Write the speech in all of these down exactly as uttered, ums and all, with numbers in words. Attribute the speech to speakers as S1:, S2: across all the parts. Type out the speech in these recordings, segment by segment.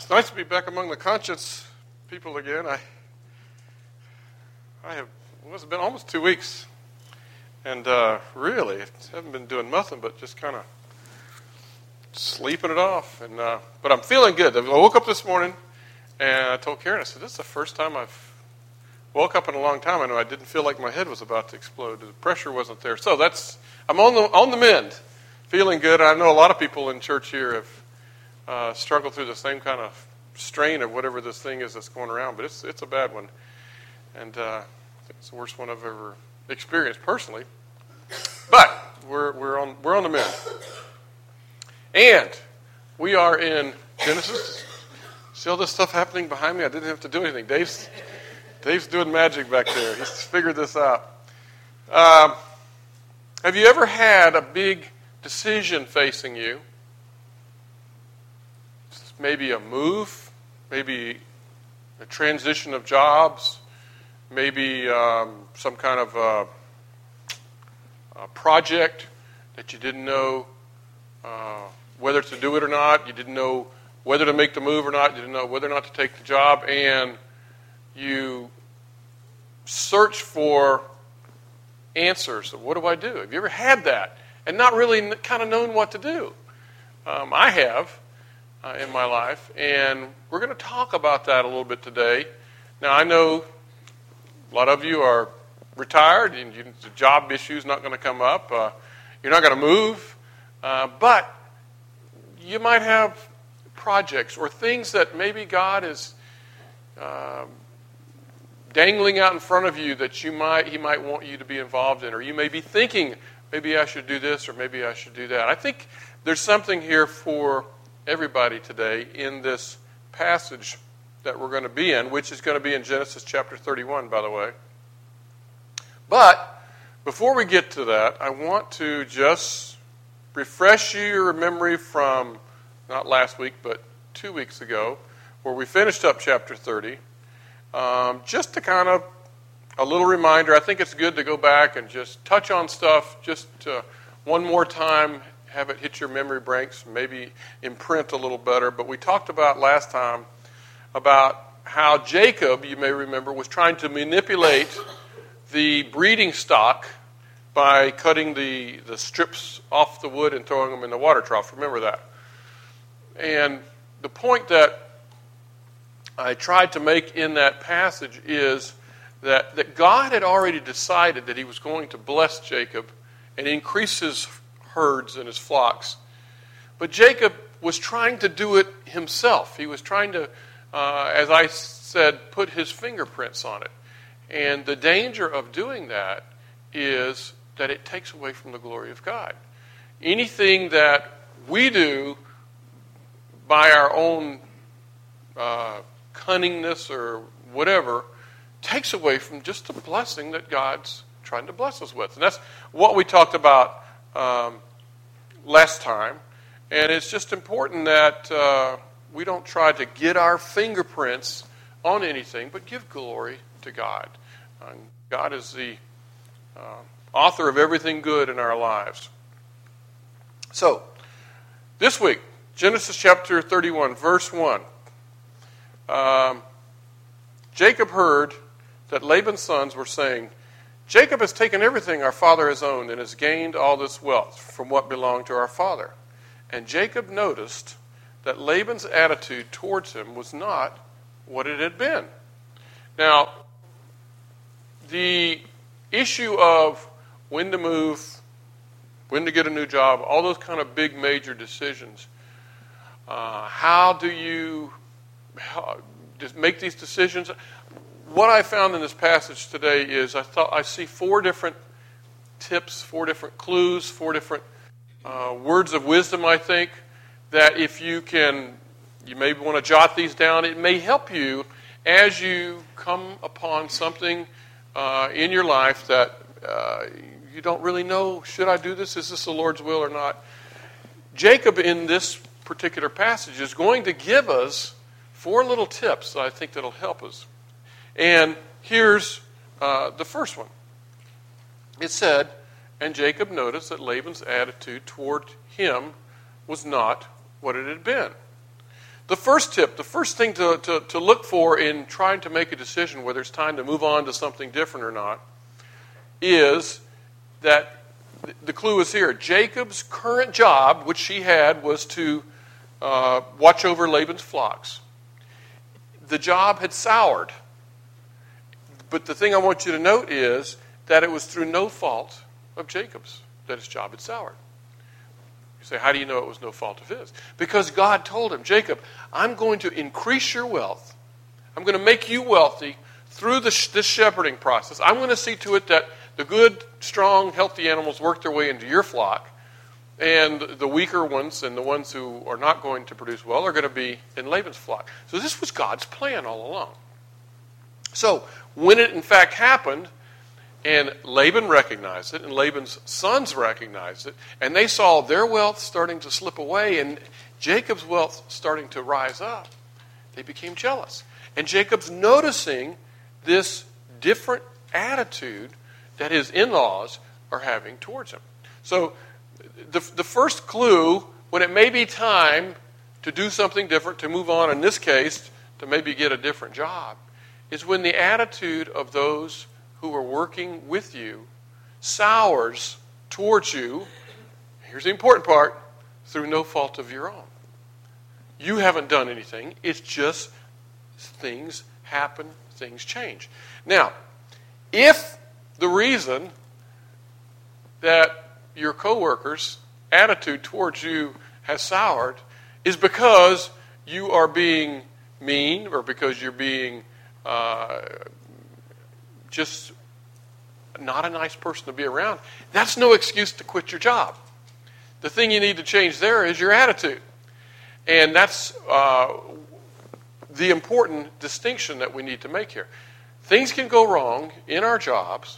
S1: It's nice to be back among the conscious people again. I I have, well, it's been almost two weeks, and uh, really, I haven't been doing nothing but just kind of sleeping it off. And uh, but I'm feeling good. I woke up this morning, and I told Karen, I said, this is the first time I've woke up in a long time. I know I didn't feel like my head was about to explode. The pressure wasn't there. So that's, I'm on the on the mend, feeling good. I know a lot of people in church here have uh, struggled through the same kind of strain of whatever this thing is that's going around, but it's it's a bad one. And uh, I think it's the worst one I've ever experienced personally. But we're we're on we're on the mend. And we are in Genesis. See all this stuff happening behind me? I didn't have to do anything. Dave's Dave's doing magic back there. He's figured this out. Um, have you ever had a big decision facing you? Maybe a move, maybe a transition of jobs, maybe um, some kind of uh, a project that you didn't know uh, whether to do it or not. You didn't know whether to make the move or not. You didn't know whether or not to take the job, and you search for answers. What do I do? Have you ever had that and not really kind of known what to do? Um, I have. Uh, in my life, and we're going to talk about that a little bit today. Now, I know a lot of you are retired, and you, the job issue is not going to come up. Uh, you're not going to move, uh, but you might have projects or things that maybe God is uh, dangling out in front of you that you might He might want you to be involved in, or you may be thinking, maybe I should do this, or maybe I should do that. I think there's something here for everybody today in this passage that we're going to be in, which is going to be in Genesis chapter thirty-one, by the way. But before we get to that, I want to just refresh your memory from not last week, but two weeks ago, where we finished up chapter thirty. Um, just to kind of a little reminder, I think it's good to go back and just touch on stuff just uh, one more time, have it hit your memory banks, maybe imprint a little better. But we talked about last time about how Jacob, you may remember, was trying to manipulate the breeding stock by cutting the, the strips off the wood and throwing them in the water trough. Remember that. And the point that I tried to make in that passage is that, that God had already decided that He was going to bless Jacob and increase his herds and his flocks. But Jacob was trying to do it himself. He was trying to, uh, as I said, put his fingerprints on it. And the danger of doing that is that it takes away from the glory of God. Anything that we do by our own uh, cunningness or whatever takes away from just the blessing that God's trying to bless us with. And that's what we talked about Um, last time, and it's just important that uh, we don't try to get our fingerprints on anything, but give glory to God. Uh, God is the uh, author of everything good in our lives. So, this week, Genesis chapter thirty-one, verse one. Um, Jacob heard that Laban's sons were saying, Jacob has taken everything our father has owned and has gained all this wealth from what belonged to our father. And Jacob noticed that Laban's attitude towards him was not what it had been. Now, the issue of when to move, when to get a new job, all those kind of big major decisions, uh, how do you how, just make these decisions? What I found in this passage today is I thought I see four different tips, four different clues, four different uh, words of wisdom, I think, that if you can, you may want to jot these down. It may help you as you come upon something uh, in your life that uh, you don't really know, should I do this? Is this the Lord's will or not? Jacob, in this particular passage, is going to give us four little tips that I think that will help us. And here's uh, the first one. It said, and Jacob noticed that Laban's attitude toward him was not what it had been. The first tip, the first thing to, to, to look for in trying to make a decision whether it's time to move on to something different or not is that the clue is here. Jacob's current job, which he had, was to uh, watch over Laban's flocks. The job had soured. But the thing I want you to note is that it was through no fault of Jacob's that his job had soured. You say, how do you know it was no fault of his? Because God told him, Jacob, I'm going to increase your wealth. I'm going to make you wealthy through this, this shepherding process. I'm going to see to it that the good, strong, healthy animals work their way into your flock, and the weaker ones and the ones who are not going to produce well are going to be in Laban's flock. So this was God's plan all along. So when it in fact happened, and Laban recognized it, and Laban's sons recognized it, and they saw their wealth starting to slip away, and Jacob's wealth starting to rise up, they became jealous. And Jacob's noticing this different attitude that his in-laws are having towards him. So the, the first clue, when it may be time to do something different, to move on, in this case, to maybe get a different job, is when the attitude of those who are working with you sours towards you, here's the important part, through no fault of your own. You haven't done anything. It's just things happen, things change. Now, if the reason that your coworkers' attitude towards you has soured is because you are being mean or because you're being uh, just not a nice person to be around, that's no excuse to quit your job. The thing you need to change there is your attitude. And that's uh, the important distinction that we need to make here. Things can go wrong in our jobs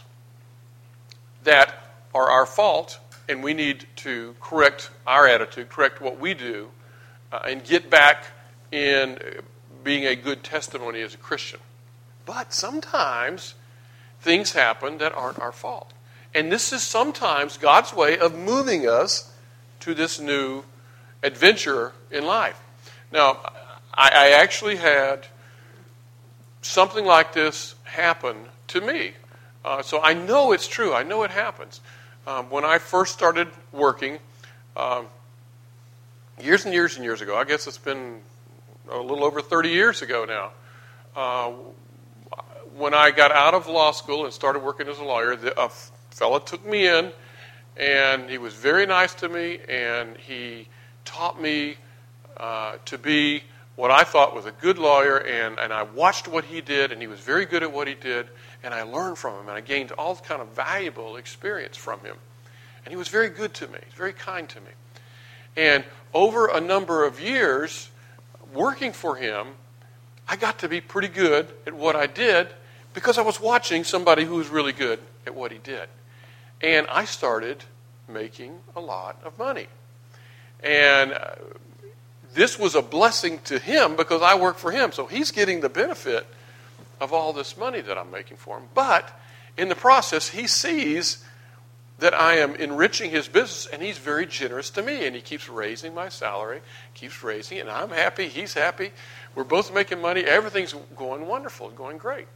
S1: that are our fault, and we need to correct our attitude, correct what we do, uh, and get back in being a good testimony as a Christian. But sometimes things happen that aren't our fault. And this is sometimes God's way of moving us to this new adventure in life. Now, I, I actually had something like this happen to me. Uh, so I know it's true. I know it happens. Um, when I first started working, um, years and years and years ago, I guess it's been a little over thirty years ago now, uh, when I got out of law school and started working as a lawyer, the, a fellow took me in, and he was very nice to me, and he taught me uh, to be what I thought was a good lawyer, and, and I watched what he did, and he was very good at what he did, and I learned from him, and I gained all kind of valuable experience from him. And he was very good to me, very kind to me. And over a number of years working for him, I got to be pretty good at what I did because I was watching somebody who was really good at what he did. And I started making a lot of money. And uh, this was a blessing to him because I work for him. So he's getting the benefit of all this money that I'm making for him. But in the process, he sees that I am enriching his business, and he's very generous to me. And he keeps raising my salary, keeps raising it, and I'm happy, he's happy. We're both making money. Everything's going wonderful, going great.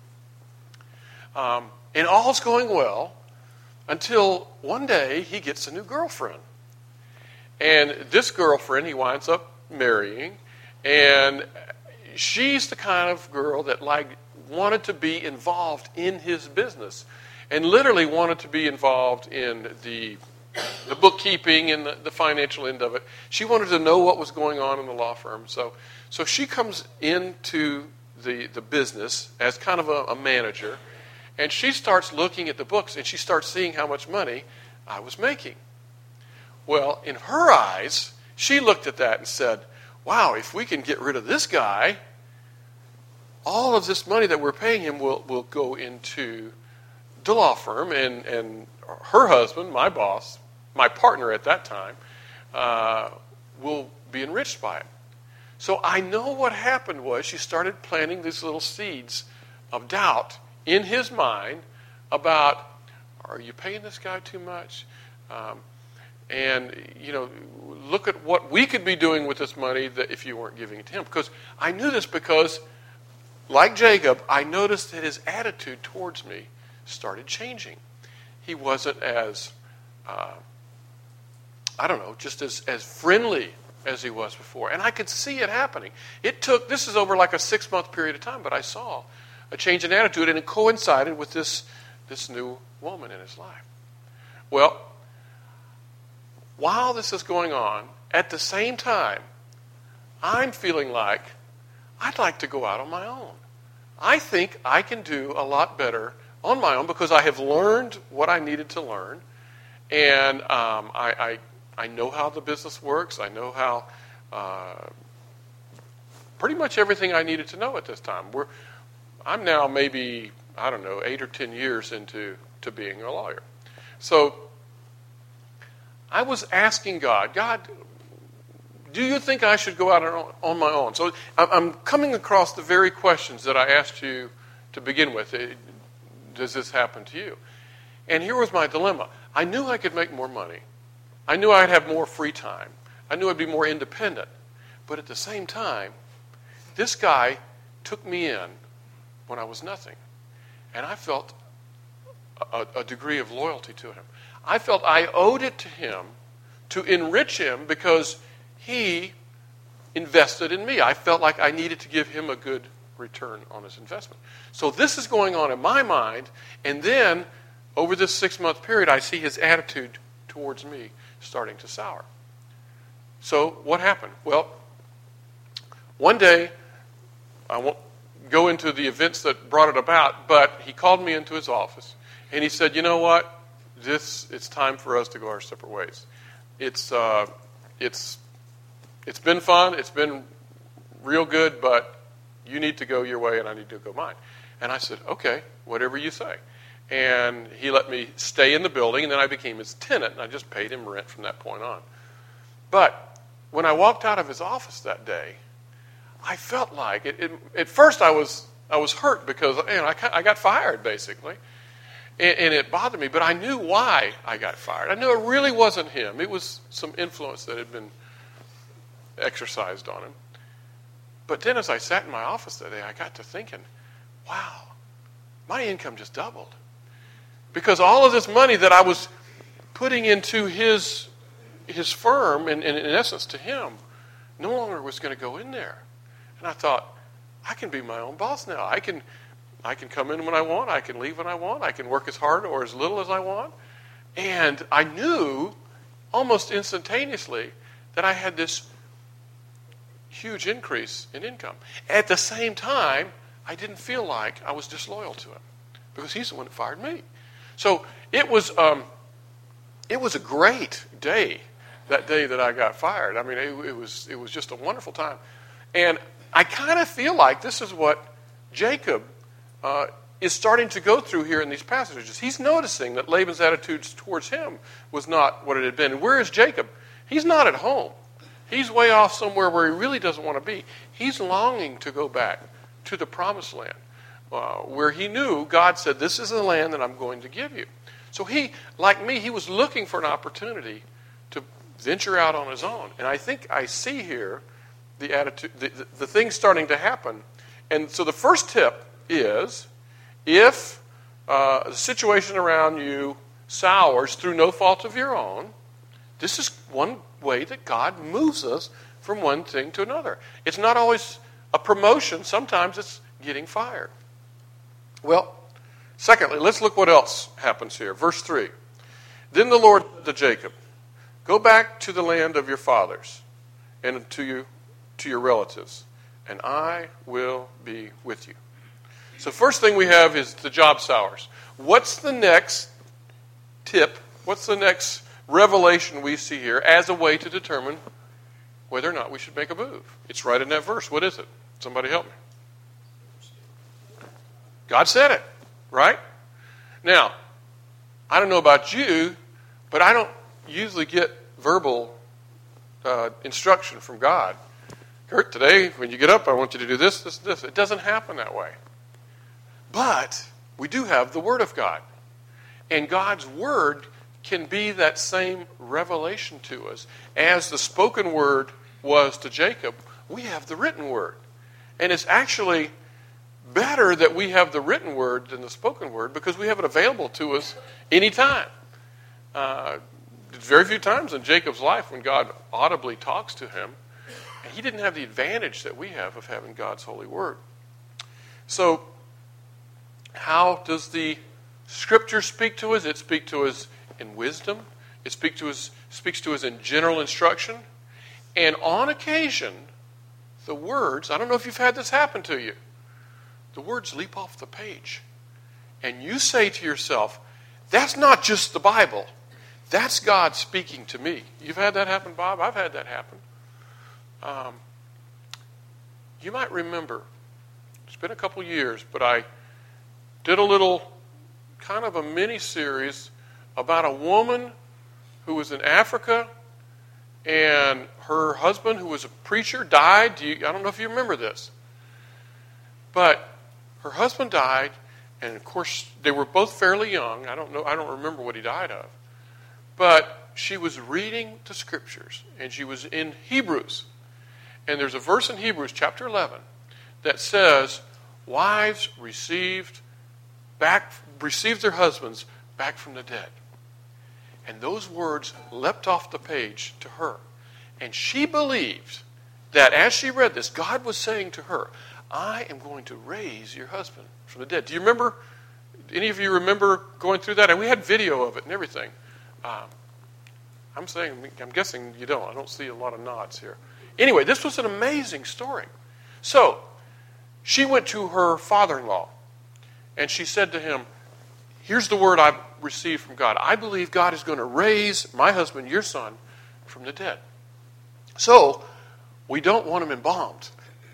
S1: Um, and all's going well until one day he gets a new girlfriend. And this girlfriend he winds up marrying, and she's the kind of girl that like wanted to be involved in his business and literally wanted to be involved in the the bookkeeping and the, the financial end of it. She wanted to know what was going on in the law firm. So so she comes into the, the business as kind of a, a manager, and she starts looking at the books, and she starts seeing how much money I was making. Well, in her eyes, she looked at that and said, wow, if we can get rid of this guy, all of this money that we're paying him will, will go into the law firm, and, and her husband, my boss, my partner at that time, uh, will be enriched by it. So I know what happened was she started planting these little seeds of doubt in his mind about, are you paying this guy too much? Um, and, you know, look at what we could be doing with this money that if you weren't giving it to him. Because I knew this because, like Jacob, I noticed that his attitude towards me started changing. He wasn't as, uh, I don't know, just as, as friendly as he was before. And I could see it happening. It took, this is over like a six-month period of time, but I saw a change in attitude, and it coincided with this, this new woman in his life. Well, while this is going on, at the same time, I'm feeling like I'd like to go out on my own. I think I can do a lot better on my own because I have learned what I needed to learn, and um, I, I I know how the business works. I know how uh, pretty much everything I needed to know at this time. We're I'm now maybe I don't know eight or ten years into to being a lawyer, so I was asking God, God, do you think I should go out on my own? So I'm coming across the very questions that I asked you to begin with. Does this happen to you? And here was my dilemma. I knew I could make more money. I knew I'd have more free time. I knew I'd be more independent. But at the same time, this guy took me in when I was nothing. And I felt a, a degree of loyalty to him. I felt I owed it to him to enrich him because he invested in me. I felt like I needed to give him a good return on his investment. So this is going on in my mind, and then over this six-month period, I see his attitude towards me starting to sour. So what happened? Well, one day, I won't go into the events that brought it about, but he called me into his office, and he said, you know what? This it's time for us to go our separate ways. It's uh, it's it's been fun. It's been real good, but you need to go your way, and I need to go mine. And I said, okay, whatever you say. And he let me stay in the building, and then I became his tenant, and I just paid him rent from that point on. But when I walked out of his office that day, I felt like it, it, at first I was I was hurt because you know, I I got fired basically. And it bothered me, but I knew why I got fired. I knew it really wasn't him. It was some influence that had been exercised on him. But then as I sat in my office that day, I got to thinking, wow, my income just doubled. Because all of this money that I was putting into his his firm, and, and in essence to him, no longer was going to go in there. And I thought, I can be my own boss now. I can... I can come in when I want. I can leave when I want. I can work as hard or as little as I want. And I knew almost instantaneously that I had this huge increase in income. At the same time, I didn't feel like I was disloyal to him because he's the one that fired me. So it was um, it was a great day, that day that I got fired. I mean, it, it was it was just a wonderful time. And I kind of feel like this is what Jacob Uh, is starting to go through here in these passages. He's noticing that Laban's attitudes towards him was not what it had been. And where is Jacob? He's not at home. He's way off somewhere where he really doesn't want to be. He's longing to go back to the promised land, uh, where he knew God said, this is the land that I'm going to give you. So he, like me, he was looking for an opportunity to venture out on his own. And I think I see here the attitude, the, the, the things starting to happen. And so the first tip is if uh, the situation around you sours through no fault of your own, this is one way that God moves us from one thing to another. It's not always a promotion. Sometimes it's getting fired. Well, secondly, let's look what else happens here. Verse three. Then the Lord said to Jacob, go back to the land of your fathers and to you, to your relatives, and I will be with you. So first thing we have is the job sours. What's the next tip? What's the next revelation we see here as a way to determine whether or not we should make a move? It's right in that verse. What is it? Somebody help me. God said it, right? Now, I don't know about you, but I don't usually get verbal uh, instruction from God. Kurt, today when you get up, I want you to do this, this, this. It doesn't happen that way. But we do have the Word of God. And God's Word can be that same revelation to us. As the spoken word was to Jacob, we have the written word. And it's actually better that we have the written word than the spoken word because we have it available to us anytime. Uh, there's very few times in Jacob's life when God audibly talks to him, and he didn't have the advantage that we have of having God's holy word. So, how does the Scripture speak to us? It speaks to us in wisdom. It speaks to us, speaks to us in general instruction. And on occasion, the words, I don't know if you've had this happen to you, the words leap off the page. And you say to yourself, that's not just the Bible. That's God speaking to me. You've had that happen, Bob? I've had that happen. Um, you might remember, it's been a couple years, but I did a little kind of a mini-series about a woman who was in Africa, and her husband, who was a preacher, died. Do you, I don't know if you remember this. But her husband died, and of course, they were both fairly young. I don't know, I don't remember what he died of. But she was reading the Scriptures, and she was in Hebrews. And there's a verse in Hebrews chapter eleven that says, wives received back received their husbands back from the dead. And those words leapt off the page to her. And she believed that as she read this, God was saying to her, I am going to raise your husband from the dead. Do you remember, any of you remember going through that? And we had video of it and everything. Um, I'm saying, I'm guessing you don't. I don't see a lot of nods here. Anyway, this was an amazing story. So, she went to her father-in-law, and she said to him, here's the word I've received from God. I believe God is going to raise my husband, your son, from the dead. So, we don't want him embalmed.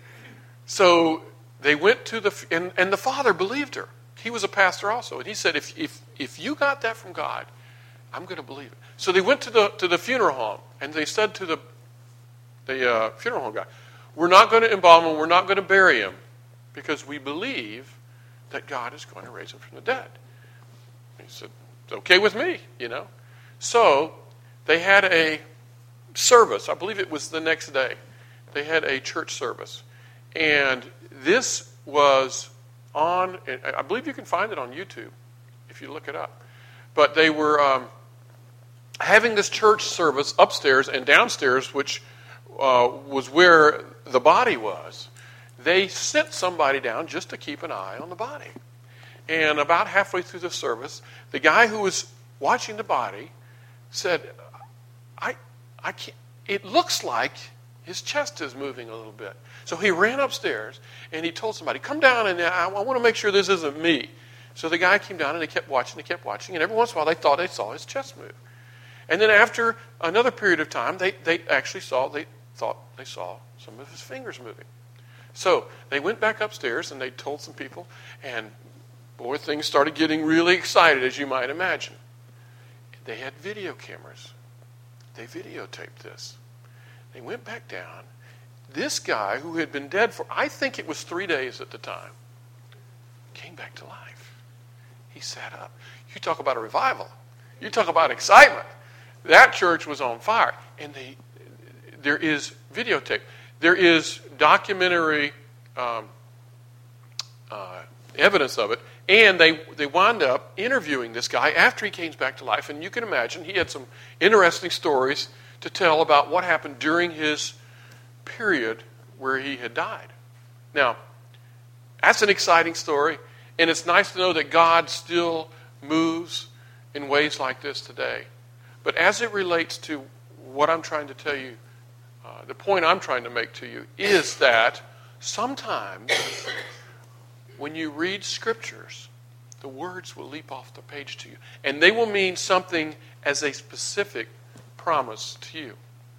S1: So, they went to the, and, and the father believed her. He was a pastor also. And he said, if, if, if you got that from God, I'm going to believe it. So they went to the, to the funeral home, and they said to the, the uh, funeral home guy, we're not going to embalm him, we're not going to bury him, because we believe that God is going to raise him from the dead. He said, it's okay with me, you know. So they had a service. I believe it was the next day. They had a church service. And this was on, I believe you can find it on YouTube if you look it up. But they were um, having this church service upstairs and downstairs, which uh, was where the body was. They sent somebody down just to keep an eye on the body. And about halfway through the service, the guy who was watching the body said, I, I can't, it looks like his chest is moving a little bit. So he ran upstairs and he told somebody, come down and I, I want to make sure this isn't me. So the guy came down and they kept watching, they kept watching, and every once in a while they thought they saw his chest move. And then after another period of time, they, they actually saw, they thought they saw some of his fingers moving. So they went back upstairs and they told some people, and boy, things started getting really excited, as you might imagine. They had video cameras. They videotaped this. They went back down. This guy, who had been dead for, I think it was three days at the time, came back to life. He sat up. You talk about a revival. You talk about excitement. That church was on fire. And they, there is videotape. There is documentary um, uh, evidence of it. And they, they wound up interviewing this guy after he came back to life. And you can imagine he had some interesting stories to tell about what happened during his period where he had died. Now, that's an exciting story. And it's nice to know that God still moves in ways like this today. But as it relates to what I'm trying to tell you, uh, the point I'm trying to make to you is that sometimes when you read scriptures, the words will leap off the page to you. And they will mean something as a specific promise to you.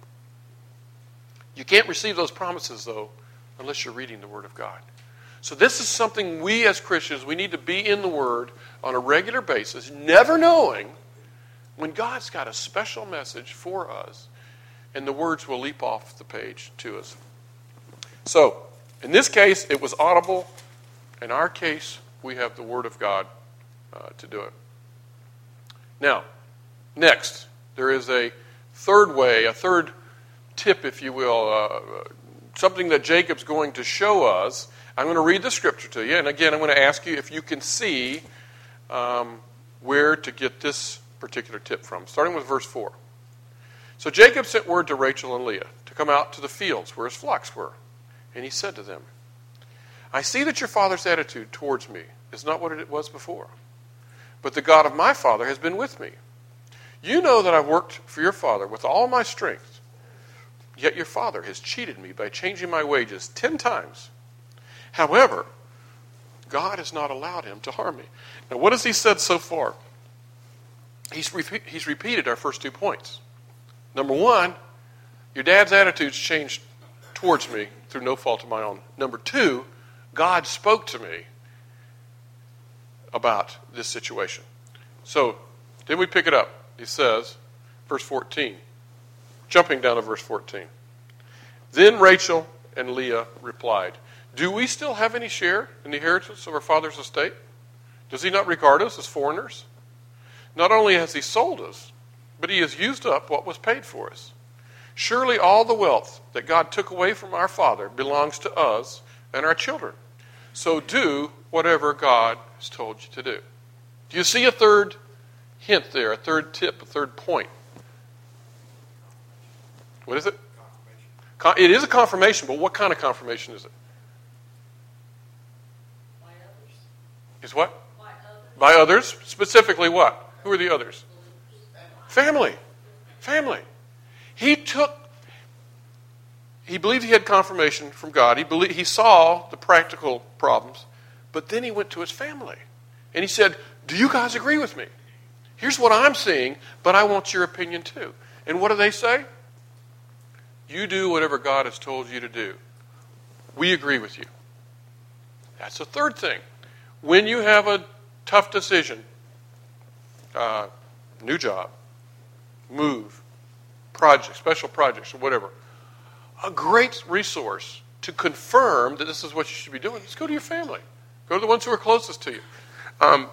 S1: You can't receive those promises, though, unless you're reading the Word of God. So this is something we as Christians, we need to be in the Word on a regular basis, never knowing when God's got a special message for us, and the words will leap off the page to us. So, in this case, it was audible. In our case, we have the Word of God uh, to do it. Now, Next, there is a third way, a third tip, if you will, uh, something that Jacob's going to show us. I'm going to read the scripture to you, and again, I'm going to ask you if you can see um, where to get this particular tip from, starting with verse four. So Jacob sent word to Rachel and Leah to come out to the fields where his flocks were, and he said to them, I see that your father's attitude towards me is not what it was before, but the God of my father has been with me. You know that I worked for your father with all my strength, yet your father has cheated me by changing my wages ten times. However, God has not allowed him to harm me. Now, what has he said so far? He's, repeat, he's repeated our first two points. Number one, your dad's attitude's changed towards me through no fault of my own. Number two, God spoke to me about this situation. So, then we pick it up. He says, verse fourteen, jumping down to verse fourteen. Then Rachel and Leah replied, do we still have any share in the inheritance of our father's estate? Does he not regard us as foreigners? Not only has he sold us, but he has used up what was paid for us. Surely all the wealth that God took away from our father belongs to us and our children. So do whatever God has told you to do. Do you see a third hint there, a third tip, a third point? What is it? Confirmation. It is a confirmation, but what kind of confirmation is it?
S2: By others.
S1: Is what?
S2: By others.
S1: By others? Specifically what? Who are the others? Family. Family. He took, he believed he had confirmation from God. He believed, he saw the practical problems, but then he went to his family. And he said, do you guys agree with me? Here's what I'm seeing, but I want your opinion too. And what do they say? You do whatever God has told you to do. We agree with you. That's the third thing. When you have a tough decision, uh, new job, move, project, special projects, or whatever, a great resource to confirm that this is what you should be doing is go to your family. Go to the ones who are closest to you. Um,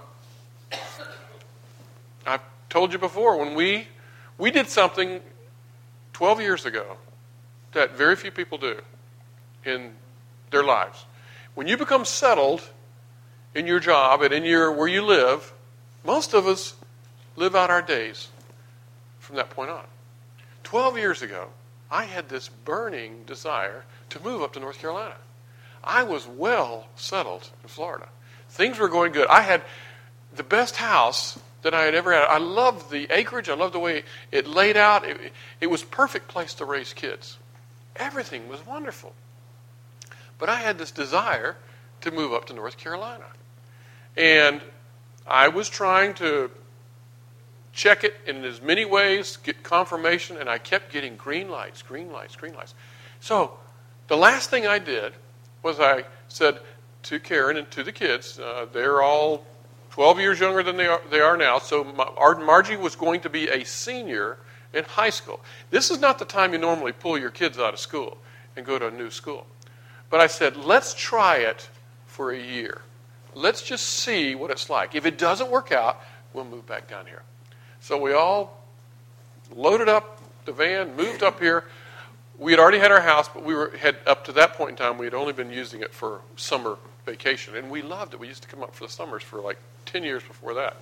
S1: I've told you before, when we we did something twelve years ago that very few people do in their lives. When you become settled in your job and in your where you live, most of us live out our days from that point on. Twelve years ago, I had this burning desire to move up to North Carolina. I was well settled in Florida. Things were going good. I had the best house that I had ever had. I loved the acreage. I loved the way it laid out. It, it was a perfect place to raise kids. Everything was wonderful. But I had this desire to move up to North Carolina. And I was trying to check it in as many ways, get confirmation, and I kept getting green lights, green lights, green lights. So the last thing I did was I said to Karen and to the kids, uh, they're all twelve years younger than they are, they are now, so Mar- Margie was going to be a senior in high school. This is not the time you normally pull your kids out of school and go to a new school. But I said, let's try it for a year. Let's just see what it's like. If it doesn't work out, we'll move back down here. So we all loaded up the van, moved up here. We had already had our house, but we were had up to that point in time, we had only been using it for summer vacation. And we loved it. We used to come up for the summers for like ten years before that.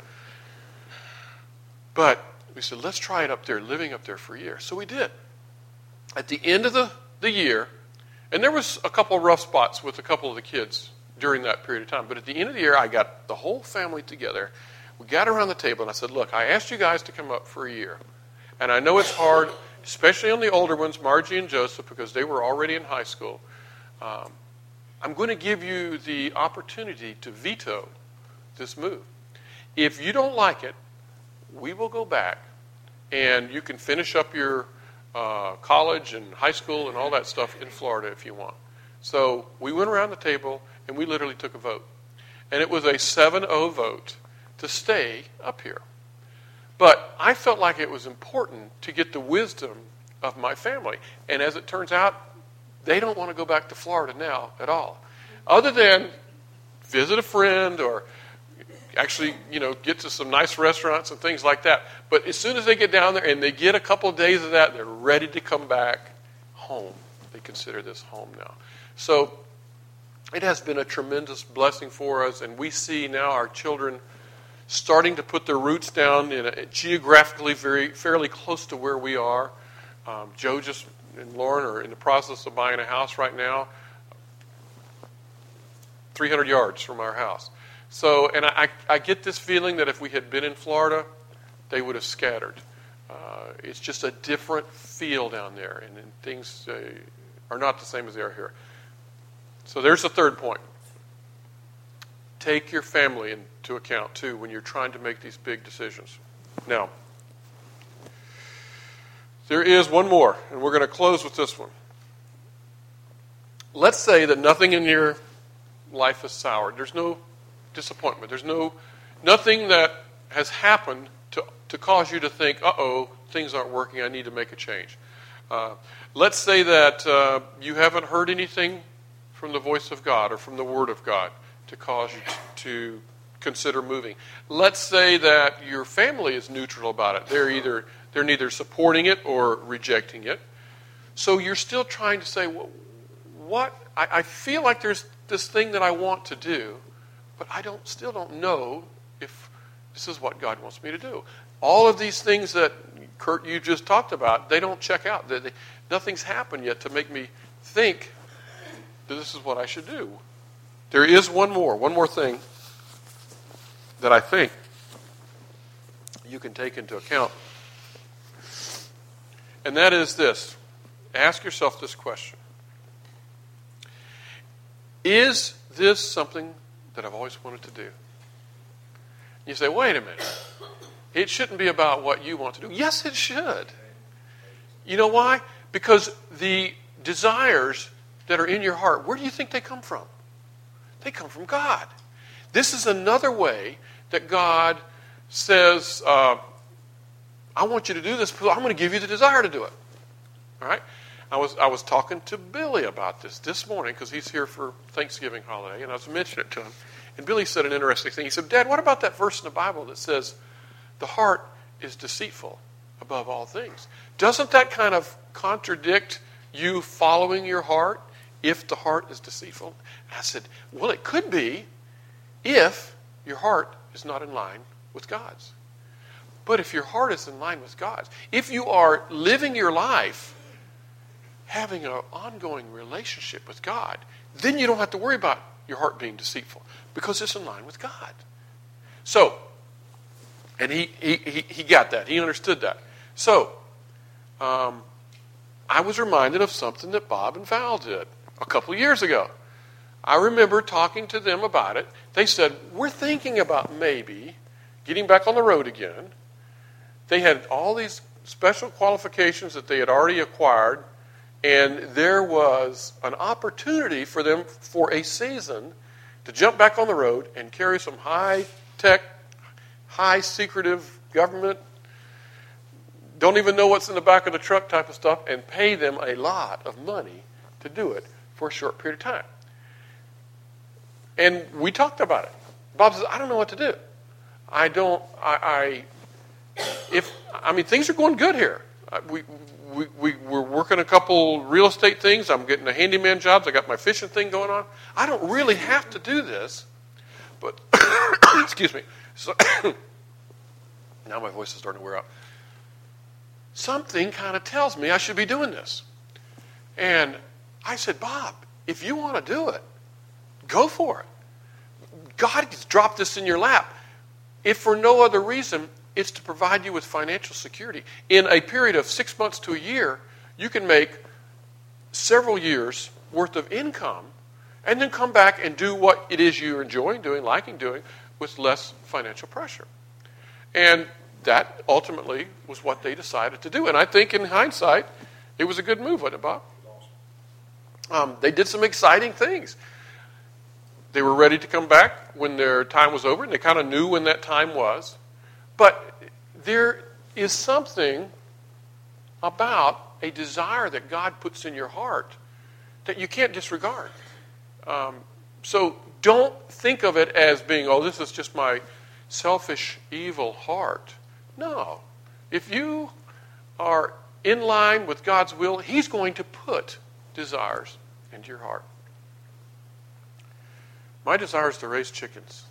S1: But we said, let's try it up there, living up there for a year. So we did. At the end of the, the year, and there was a couple of rough spots with a couple of the kids during that period of time. But at the end of the year, I got the whole family together. We got around the table, and I said, look, I asked you guys to come up for a year. And I know it's hard, especially on the older ones, Margie and Joseph, because they were already in high school. Um, I'm going to give you the opportunity to veto this move. If you don't like it, we will go back, and you can finish up your uh, college and high school and all that stuff in Florida if you want. So we went around the table, and we literally took a vote. And it was a seven oh vote to stay up here. But I felt like it was important to get the wisdom of my family. And as it turns out, they don't want to go back to Florida now at all. Other than visit a friend or actually, you know, get to some nice restaurants and things like that. But as soon as they get down there and they get a couple of days of that, they're ready to come back home. They consider this home now. So it has been a tremendous blessing for us, and we see now our children starting to put their roots down in a, geographically very fairly close to where we are. Um, Joe just and Lauren are in the process of buying a house right now, three hundred yards from our house. So, and I, I get this feeling that if we had been in Florida, they would have scattered. Uh, it's just a different feel down there, and, and things uh, are not the same as they are here. So there's the third point. Take your family into account, too, when you're trying to make these big decisions. Now, there is one more, and we're going to close with this one. Let's say that nothing in your life is soured. There's no disappointment. There's no nothing that has happened to, to cause you to think, uh-oh, things aren't working, I need to make a change. Uh, let's say that uh, you haven't heard anything from the voice of God or from the Word of God to cause you to, to consider moving. Let's say that your family is neutral about it. They're either they're neither supporting it or rejecting it. So you're still trying to say, well, what? I, I feel like there's this thing that I want to do, but I don't still don't know if this is what God wants me to do. All of these things that, Kurt, you just talked about, they don't check out. They, they, nothing's happened yet to make me think that this is what I should do. There is one more, one more thing that I think you can take into account. And that is this. Ask yourself this question. Is this something that I've always wanted to do? You say, wait a minute. It shouldn't be about what you want to do. Yes, it should. You know why? Because the desires that are in your heart, where do you think they come from? They come from God. This is another way that God says, uh, I want you to do this because I'm going to give you the desire to do it. All right? I was I was talking to Billy about this this morning because he's here for Thanksgiving holiday, and I was mentioning it to him. And Billy said an interesting thing. He said, Dad, what about that verse in the Bible that says, the heart is deceitful above all things? Doesn't that kind of contradict you following your heart if the heart is deceitful? And I said, well, it could be if your heart is not in line with God's. But if your heart is in line with God's, if you are living your life having an ongoing relationship with God, then you don't have to worry about your heart being deceitful because it's in line with God. So, and he he he, he got that. He understood that. So, um, I was reminded of something that Bob and Val did a couple of years ago. I remember talking to them about it. They said, we're thinking about maybe getting back on the road again. They had all these special qualifications that they had already acquired, and there was an opportunity for them for a season to jump back on the road and carry some high-tech, high-secretive government, don't even know what's in the back of the truck type of stuff, and pay them a lot of money to do it for a short period of time. And we talked about it. Bob says, I don't know what to do. I don't, I, I if, I mean, things are going good here. We, we, we, we're working a couple real estate things. I'm getting a handyman jobs. I got my fishing thing going on. I don't really have to do this. But, excuse me. So, now my voice is starting to wear out. Something kind of tells me I should be doing this. And I said, Bob, if you want to do it, go for it. God has dropped this in your lap. If for no other reason, it's to provide you with financial security. In a period of six months to a year, you can make several years worth of income and then come back and do what it is you're enjoying doing, liking doing, with less financial pressure. And that ultimately was what they decided to do. And I think in hindsight, it was a good move, wasn't it, Bob? Um, they did some exciting things. They were ready to come back when their time was over, and they kind of knew when that time was. But there is something about a desire that God puts in your heart that you can't disregard. Um, so don't think of it as being, oh, this is just my selfish, evil heart. No. If you are in line with God's will, He's going to put desires into your heart. My desire is to raise chickens.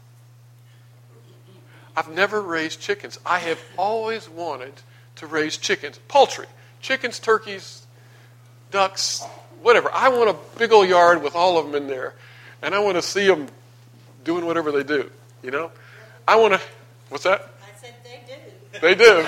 S1: I've never raised chickens. I have always wanted to raise chickens. Poultry. Chickens, turkeys, ducks, whatever. I want a big old yard with all of them in there. And I want to see them doing whatever they do. You know? I want to... What's that?
S2: I said they do.
S1: They do.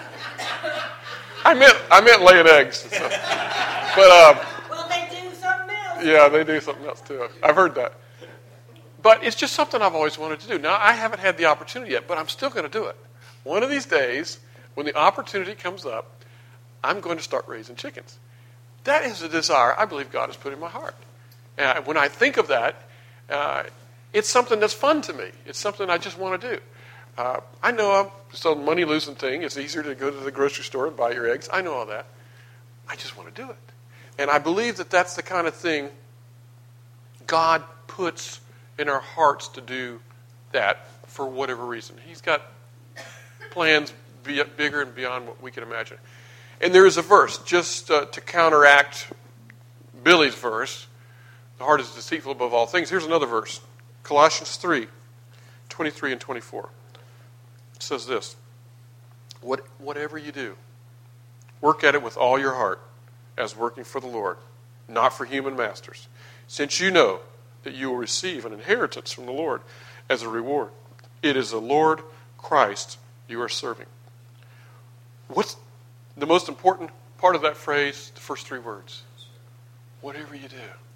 S1: I meant I meant laying eggs. So. But um,
S2: well, they do something else.
S1: Yeah, they do something else too. I've heard that. But it's just something I've always wanted to do. Now, I haven't had the opportunity yet, but I'm still going to do it. One of these days, when the opportunity comes up, I'm going to start raising chickens. That is a desire I believe God has put in my heart. And when I think of that, uh, it's something that's fun to me. It's something I just want to do. Uh, I know it's a money-losing thing. It's easier to go to the grocery store and buy your eggs. I know all that. I just want to do it. And I believe that that's the kind of thing God puts in our hearts to do that for whatever reason. He's got plans bigger and beyond what we can imagine. And there is a verse, just uh, to counteract Billy's verse, the heart is deceitful above all things. Here's another verse, Colossians three, twenty-three and twenty-four. It says this, what, whatever you do, work at it with all your heart, as working for the Lord, not for human masters, since you know that you will receive an inheritance from the Lord as a reward. It is the Lord Christ you are serving. What's the most important part of that phrase? The first three words. Whatever you do.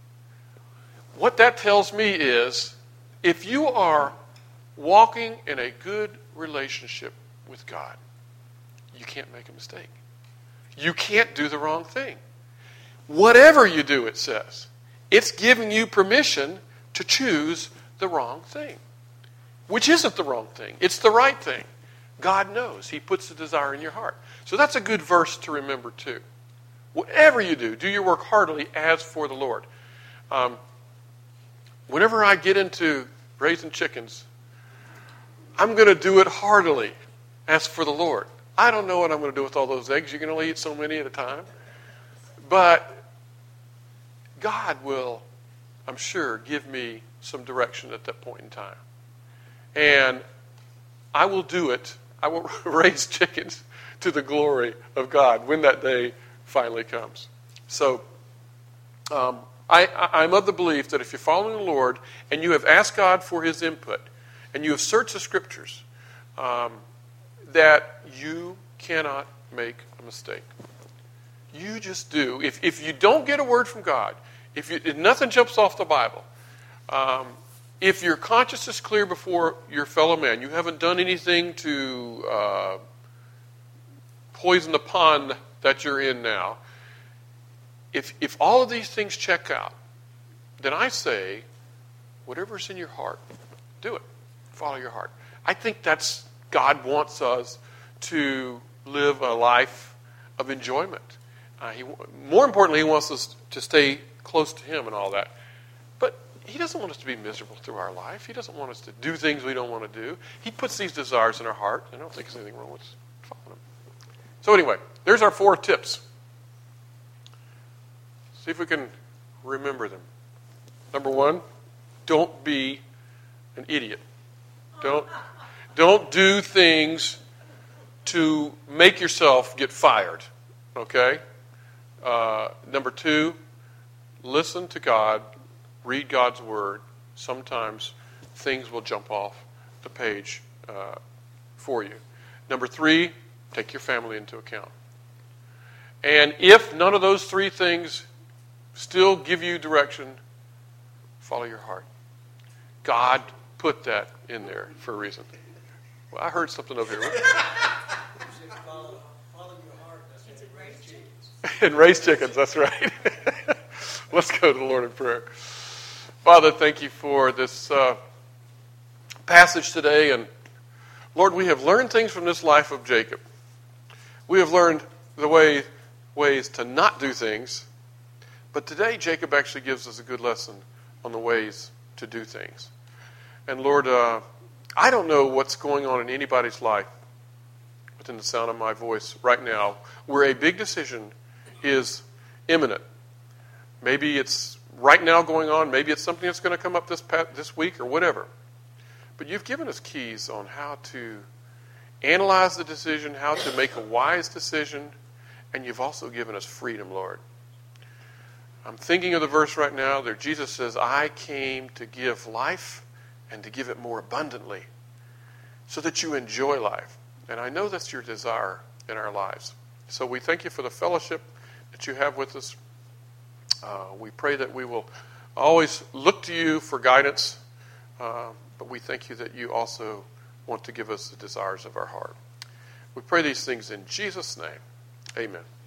S1: What that tells me is, if you are walking in a good relationship with God, you can't make a mistake. You can't do the wrong thing. Whatever you do, it says, it's giving you permission to choose the wrong thing, which isn't the wrong thing. It's the right thing. God knows. He puts the desire in your heart. So that's a good verse to remember too. Whatever you do, do your work heartily as for the Lord. Um, whenever I get into raising chickens, I'm going to do it heartily as for the Lord. I don't know what I'm going to do with all those eggs. You can only eat so many at a time. But God will, I'm sure, give me some direction at that point in time. And I will do it. I will raise chickens to the glory of God when that day finally comes. So um, I, I'm of the belief that if you're following the Lord and you have asked God for His input and you have searched the Scriptures, um, that you cannot make a mistake. You just do. If if you don't get a word from God, if, you, if nothing jumps off the Bible, um, if your conscience is clear before your fellow man, you haven't done anything to uh, poison the pond that you're in now, if if all of these things check out, then I say, whatever's in your heart, do it. Follow your heart. I think that's, God wants us to live a life of enjoyment. Uh, he, more importantly, He wants us to stay close to Him and all that. But He doesn't want us to be miserable through our life. He doesn't want us to do things we don't want to do. He puts these desires in our heart. I don't think there's anything wrong with following them. So anyway, there's our four tips. See if we can remember them. Number one, don't be an idiot. Don't, don't do things to make yourself get fired. Okay? Uh, number two, listen to God, read God's Word. Sometimes things will jump off the page uh, for you. Number three, take your family into account. And if none of those three things still give you direction, follow your heart. God put that in there for a reason. Well, I heard something over here. And raise chickens, that's right. Let's go to the Lord in prayer. Father, thank you for this uh, passage today. And Lord, we have learned things from this life of Jacob. We have learned the way ways to not do things. But today, Jacob actually gives us a good lesson on the ways to do things. And Lord, uh, I don't know what's going on in anybody's life within the sound of my voice right now where a big decision is imminent. Maybe it's right now going on. Maybe it's something that's going to come up this past, this week or whatever. But you've given us keys on how to analyze the decision, how to make a wise decision, and you've also given us freedom, Lord. I'm thinking of the verse right now there. Jesus says, I came to give life and to give it more abundantly so that you enjoy life. And I know that's your desire in our lives. So we thank you for the fellowship that you have with us. Uh, we pray that we will always look to you for guidance, uh, but we thank you that you also want to give us the desires of our heart. We pray these things in Jesus' name. Amen.